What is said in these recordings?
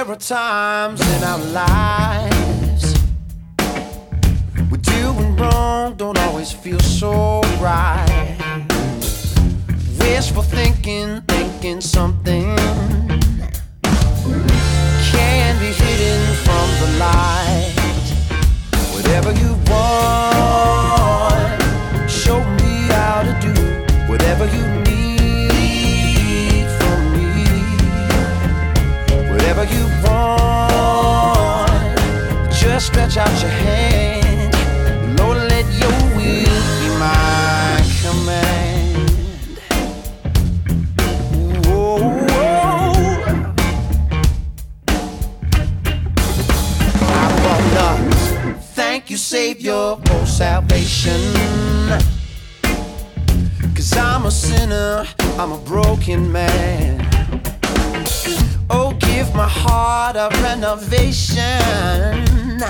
There are times in our lives we're doing wrong, don't always feel so right. Wishful thinking, thinking something can be hidden from the light. Whatever you want, show me how to do whatever you need from me. Whatever you want, just stretch out your hand. Lord, let your will be my command. Whoa, whoa. I wanna thank you, Savior, for salvation. 'Cause I'm a sinner, I'm a broken man. Oh, give my heart a renovation.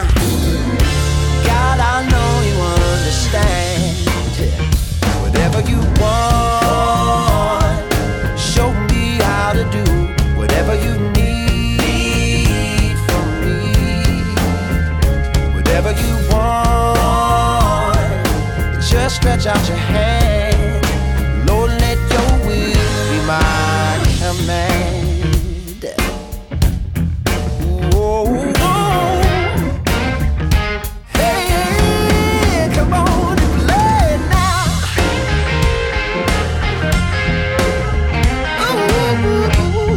God, I know you understand. Whatever you want, show me how to do whatever you need from me. Whatever you want, just stretch out your hand. Lord, let your will be my command. Whoa, whoa. Hey, come on and play now. Ooh.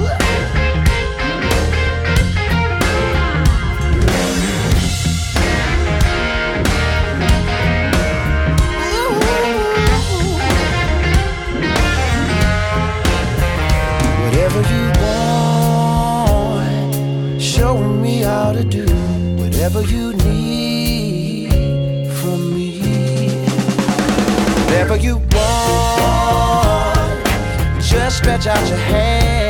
Whatever you want, show me how to do whatever you need from me. Whatever you want, just stretch out your hand.